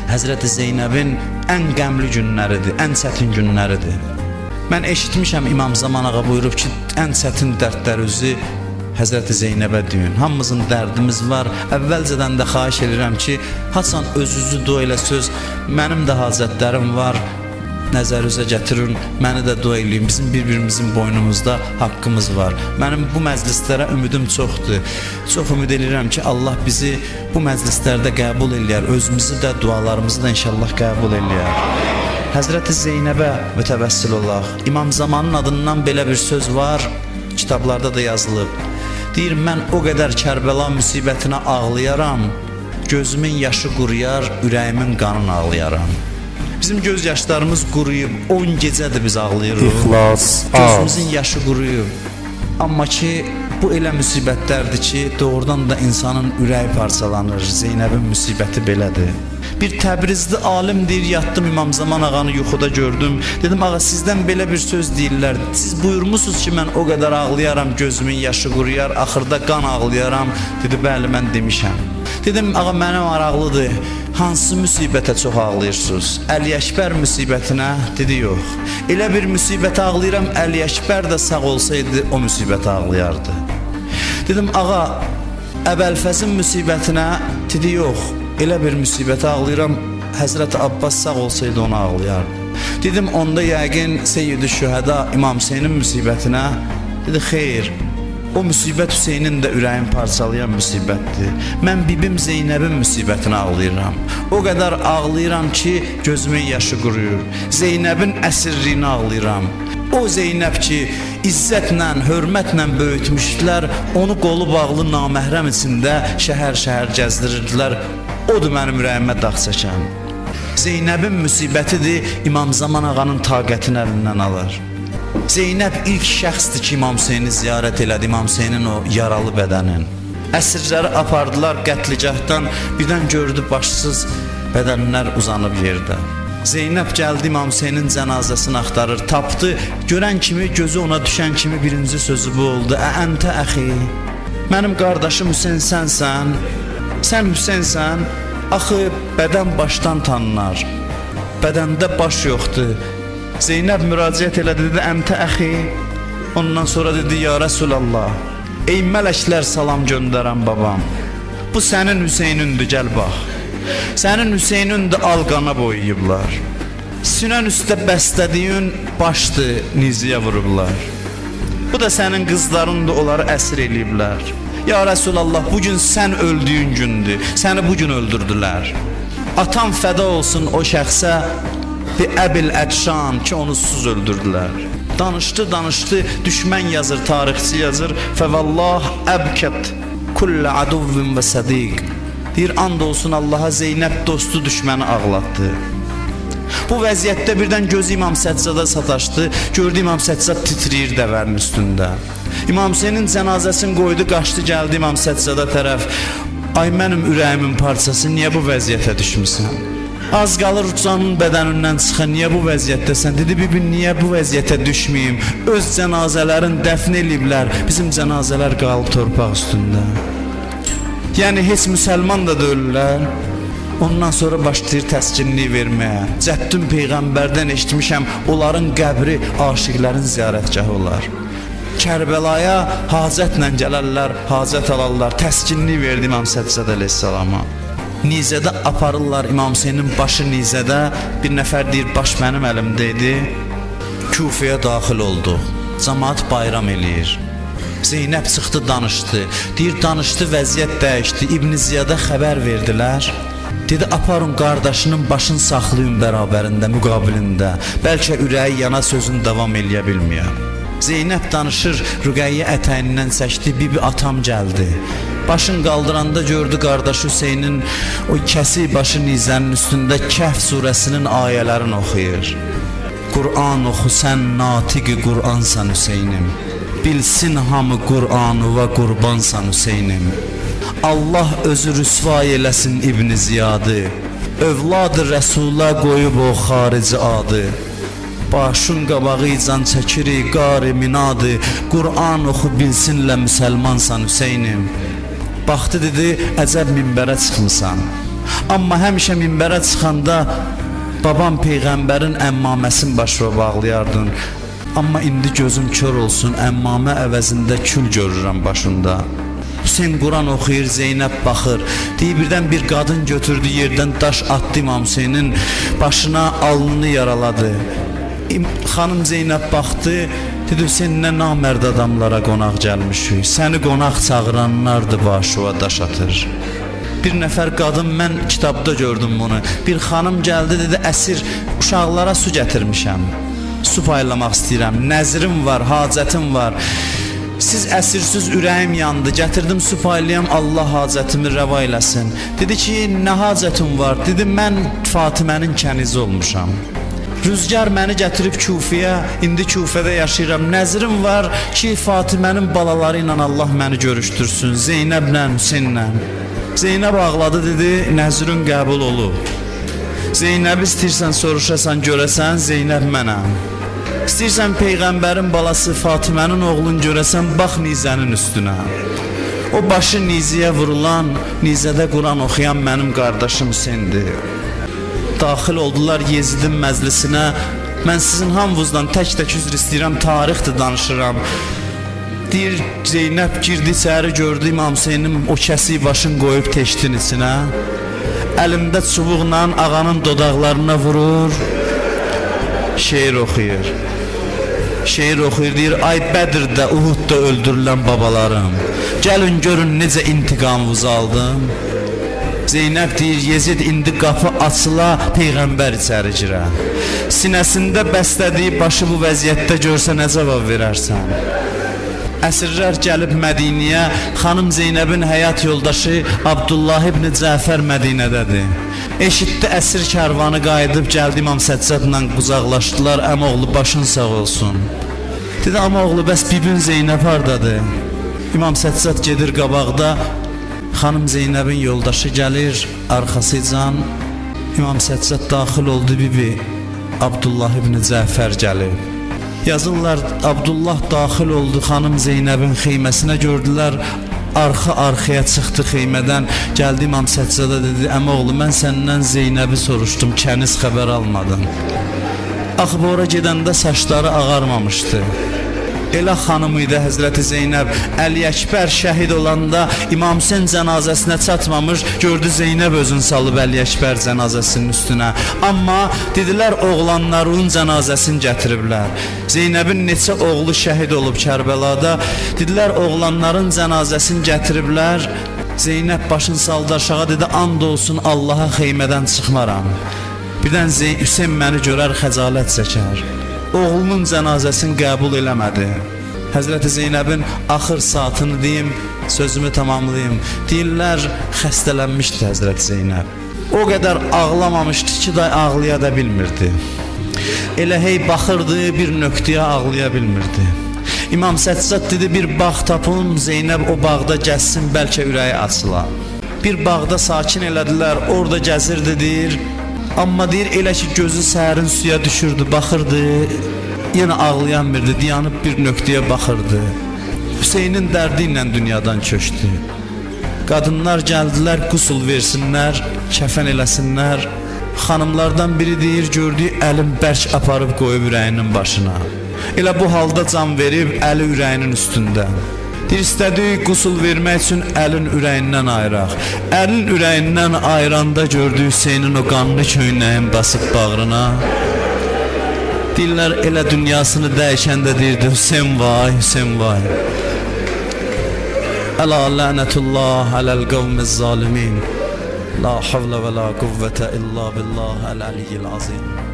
Həzrəti Zeynəbin ən qəmli günləridir, ən çətin günləridir. Mən eşitmişəm İmam Zaman ağa buyurub ki, ən çətin dərdlər özü Həzrəti Zeynəbə deyin. Hamımızın dərdimiz var. Əvvəlcədən də xahiş edirəm ki, Hasan özünüzü dua elə söz, mənim də hacətlərim var. Nəzərinizə gətirin, məni də dua eləyin. Bizim bir-birimizin boynumuzda haqqımız var. Mənim bu məclislərə ümidim çoxdur. Çox ümid edirəm ki, Allah bizi bu məclislərdə qəbul eləyər. Özümüzü də, dualarımızı da inşallah qəbul eləyər. Həzrəti Zeynəbə mütəvəssil olaq. İmam Zamanın adından belə bir söz var, kitablarda da yazılıb. Deyir, mən o qədər Kərbəla müsibətinə ağlayaram, gözümün yaşı quruyar, ürəyimin qanını ağlayaram. Bizim göz yaşlarımız quruyub, 10 gecədir biz ağlayırıq. İxlas, gözümüzün yaşı quruyub. Amma ki, bu elə müsibətlərdir ki, doğrudan da insanın ürəyi parçalanır. Zeynəbin müsibəti belədir. Bir Təbrizli alim deyir, yatdım İmam Zaman ağanı yuxuda gördüm. Dedim, ağa sizdən belə bir söz deyirlər. Siz buyurmusunuz ki, mən o qədər ağlayaram, gözümün yaşı quruyar, axırda qan ağlayaram. Dedi, bəli, mən demişəm. Dedim, ağa mənə maraqlıdır, hansı müsibətə çox ağlayırsınız? Əli Əkbər müsibətinə? Dedi, yox. Elə bir müsibətə ağlayıram, Əli Əkbər də sağ olsaydı, o müsibətə ağlayardı. Dedim, ağa, Əbəlfəzin müsibətinə? Dedi, yox. Elə bir müsibətə ağlayıram, Həzrəti Abbas sağ olsaydı ona ağlayardı. Dedim, onda yəqin Seyyid-i Şühəda İmam Hüseynin müsibətinə? Dedi, xeyr, o müsibət Hüseynin də ürəyini parçalayan müsibətdir. Mən bibim Zeynəbin müsibətinə ağlayıram. O qədər ağlayıram ki, gözümün yaşı quruyur. Zeynəbin əsirliyini ağlayıram. O Zeynəb ki, izzətlə, hörmətlə böyütmüşdülər, onu qolu bağlı naməhrəm içində şəhər-şəhər gəzdirirdilər. Odur mənim ürəyimə dağ çəkən. Zeynəbin müsibətidir, İmam Zaman ağanın taqətini əlindən alır. Zeynəb ilk şəxsdir ki, İmam Hüseyni ziyarət elədi, İmam Hüseynin o yaralı bədənin. Əsirləri apardılar qətligahdan, birdən gördü başsız bədənlər uzanıb yerdə. Zeynəb gəldi, İmam Hüseynin cənazəsini axtarır, tapdı, görən kimi, gözü ona düşən kimi birinci sözü bu oldu. Əntə əxi, mənim qardaşım Hüseyn sənsən, sən Hüseynsən, axı bədən başdan tanınar, bədəndə baş yoxdur. Zeynəb müraciət elədi, dedi, əntə əxi, ondan sonra dedi, ya Rəsulallah, ey mələklər salam göndərən babam, bu sənin Hüseynindir, gəl bax. Sənin Hüseynin də alqana boyayıblar. Sünən üstə bəstədiyin başdır, niziyə vurublar. Bu da sənin qızların da onları əsir eləyiblər. Ya Rəsulallah, bugün sən öldüyün gündür, səni bugün öldürdülər. Atam fəda olsun o şəxsə, bir Əbil Əkşan ki, onu susuz öldürdülər. Danışdı, düşmən yazır, tarixçi yazır. Fəvallah əbkət kullə aduvvin və sədiq. Deyir, and olsun Allaha, Zeynəb dostu düşməni ağlatdı. Bu vəziyyətdə birdən gözü İmam Səccada sataşdı. Gördü İmam Səccad titriyir dəvənin üstündə. İmam Hüseynin cənazəsini qoydu, qaçdı, gəldi İmam Səccada tərəf. Ay mənim ürəyimin parçası, niyə bu vəziyyətə düşmüsən? Az qalır canın bədənindən çıxan, niyə bu vəziyyətdəsən? Dedi, bibi, niyə bu vəziyyətə düşməyim? Öz cənazələrin dəfn eləyiblər, bizim cənazələr qalıb torpaq üstündə. Yəni, heç müsəlman da döyürlər. Ondan sonra başlayır təskinlik verməyə. Cəddün Peyğəmbərdən eşitmişəm, onların qəbri aşiqlərin ziyarətgahı olar. Kərbəlaya hacətlə gələrlər, hacət alarlar. Təskinlik verdi İmam Səccad əleyhissalama. Nizədə aparırlar İmam Hüseynin başı nizədə. Bir nəfər deyir, baş mənim əlimdə idi. Küfəyə daxil olduq. Cəmaat bayram eləyir. Zeynəb çıxdı, danışdı. Deyir, danışdı, vəziyyət dəyişdi. İbn Ziyada xəbər verdilər. Dedi, aparın qardaşının başını saxlayın bərabərində, müqabilində. Bəlkə ürəyi yana sözün davam eləyə bilməyə. Zeynəb danışır, Rüqəyyə ətəyindən çəkdi, bibi atam gəldi. Başını qaldıranda gördü qardaşı Hüseynin o kəsik başı nizənin üstündə Kəhf surəsinin ayələrini oxuyur. Qur'an oxu, sən natiqi Qur'ansan Hüseynim. Bilsin hamı Qur'anı və qurbansan Hüseynim. Allah özü rüsvay eləsin İbn Ziyadı. Övladı Rəsula qoyub o xarici adı. Başın qabağı can çəkirik qari minadı. Qur'an oxu bilsinlə müsəlmansan Hüseynim. Baxdı dedi, əcəb minbərə çıxmısan. Amma həmişə minbərə çıxanda babam peyğəmbərin əmmaməsini başıma bağlayardın. Amma indi gözüm kör olsun, əmmamə əvəzində kül görürəm başında. Hüseyn Quran oxuyur, Zeynəb baxır. Deyir, birdən bir qadın götürdü yerdən daş atdı İmam Hüseynin başına, alnını yaraladı. Xanım Zeynəb baxdı, dedi, Hüseyn, nə namərd adamlara qonaq gəlmişik. Səni qonaq çağıranlardır, başıva daş atır. Bir nəfər qadın, mən kitabda gördüm bunu. Bir xanım gəldi, dedi, əsir uşaqlara su gətirmişəm. Su paylamaq istəyirəm, nəzrim var, hacətim var. Siz əsirsiz ürəyim yandı, gətirdim su paylayam, Allah hacətimi rəva eləsin. Dedi ki, nə hacətim var? Dedi, mən Fatimənin kənizi olmuşam. Rüzgar məni gətirib Kufiyə, indi Kufədə yaşayıram. Nəzrim var ki, Fatimənin balaları ilə Allah məni görüşdürsün, Zeynəblə, Hüseynlə. Zeynəb ağladı, dedi, nəzrin qəbul olub. Zeynəb istəyirsən soruşasan, görəsən, Zeynəb mənəm. İstəyirsən Peyğəmbərin balası Fatimənin oğlunu görəsən, bax nizənin üstünə. O başı niziyə vurulan, nizədə Quran oxuyan mənim qardaşım Hüseyndir. Daxil oldular Yezidin məclisinə. Mən sizin hamınızdan tək-tək üzr istəyirəm, tarixdir danışıram. Deyir, Zeynəb girdi içəri, gördü İmam Hüseynin o kəsik başını qoyub teştin içinə. Əlimdə çubuqla ağanın dodaqlarına vurur, şeir oxuyur. Şeir oxuyur, deyir, ay Bədirdə, Uhudda öldürülən babalarım, gəlin görün necə intiqamınızı aldım. Zeynəb deyir, Yezid, indi qapı açıla, Peyğəmbər içəri girə. Sinəsində bəslədiyi başı bu vəziyyətdə görsə nə cavab verərsən? Əsirlər gəlib Mədiniyə, xanım Zeynəbin həyat yoldaşı Abdullah ibn Cəfər Mədinədədir. Eşitdi əsir kərvanı qayıdıb gəldi İmam Səccadla qucaqlaşdılar, əmoğlu başın sağ olsun. Dedi, əmoğlu, bəs bibin Zeynəb hardadır? İmam Səccad gedir qabaqda, xanım Zeynəbin yoldaşı gəlir, arxasıcan. İmam Səccad daxil oldu, bibi Abdullah ibn Cəfər gəlib. Yazırlar, Abdullah daxil oldu xanım Zeynəbin xeyməsinə, gördülər, arxa-arxaya çıxdı xeymədən, gəldi İmam Səccada, dedi, əmoğlu, mən səndən Zeynəbi soruşdum, kəniz xəbər almadın. Axı ora gedəndə saçları ağarmamışdı. Elə xanım idi Həzrəti Zeynəb. Əli Əkbər şəhid olanda İmam Hüseyn cənazəsinə çatmamış, gördü Zeynəb özün salıb Əli Əkbər cənazəsinin üstünə. Amma dedilər, oğlanların cənazəsini gətiriblər. Zeynəbin neçə oğlu şəhid olub Kərbəlada, dedilər, oğlanların cənazəsini gətiriblər. Zeynəb başını saldı aşağı, dedi, and olsun Allaha xeymədən çıxmaram. Birdən Hüseyn məni görər, xəcalət çəkər. Oğlunun cənazəsini qəbul eləmədi. Həzrəti Zeynəbin axır saatını deyim, sözümü tamamlayım. Deyirlər, xəstələnmişdi Həzrəti Zeynəb. O qədər ağlamamışdı ki, day ağlaya da bilmirdi. Elə hey baxırdı, bir nöqtəyə ağlaya bilmirdi. İmam Səccad dedi, bir bağ tapın, Zeynəb o bağda gəzsin, bəlkə ürəyi açıla. Bir bağda sakin elədilər, orada gəzirdi, deyir. Amma deyir, elə ki gözü səhərin suya düşürdü, baxırdı, yenə ağlayan birdi, dayanıb bir nöqtəyə baxırdı. Hüseynin dərdi ilə dünyadan köçdü. Qadınlar gəldilər, qusul versinlər, kəfən eləsinlər. Xanımlardan biri deyir, gördüyü əlim bərk aparıb qoyub ürəyinin başına. Elə bu halda can verib, əli ürəyinin üstündə. Deyir, istədik qusul vermək üçün əlin ürəyindən ayıraq. Əlin ürəyindən ayıranda gördü Hüseynin o qanlı köynəyin basıb bağrına. Deyirlər, elə dünyasını dəyişəndə deyirdi, Hüseyn vay, Hüseyn vay. Əla lənətullah aləl qavmiz zalimin. La havlə və la quvvətə illa billah əl-əliyyil azim.